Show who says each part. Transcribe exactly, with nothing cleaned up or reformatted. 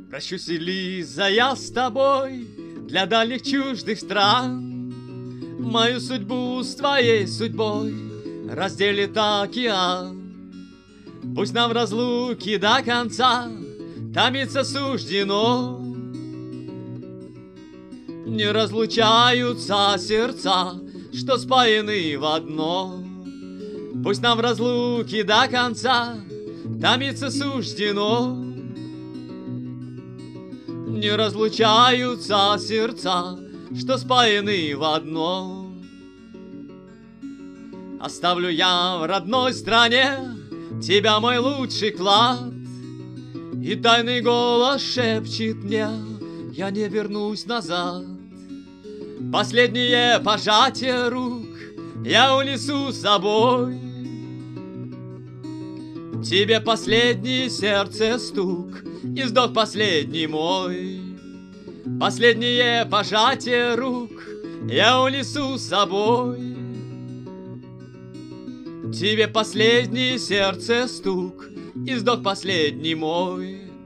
Speaker 1: Прощусь, Лиза, я с тобой для дальних чуждых стран. Мою судьбу с твоей судьбой разделит океан. Пусть нам в разлуке до конца томиться суждено. Не разлучаются сердца, что спаяны в одно. Пусть нам в разлуке до конца томиться суждено. Не разлучаются сердца, что спаяны в одно. Оставлю я в родной стране тебя, мой лучший клад, и тайный голос шепчет мне: я не вернусь назад. Последнее пожатие рук я унесу с собой. Тебе последний сердце стук, и вздох последний мой. Последнее пожатие рук я унесу с собой. Тебе последний сердце стук, и вздох последний мой.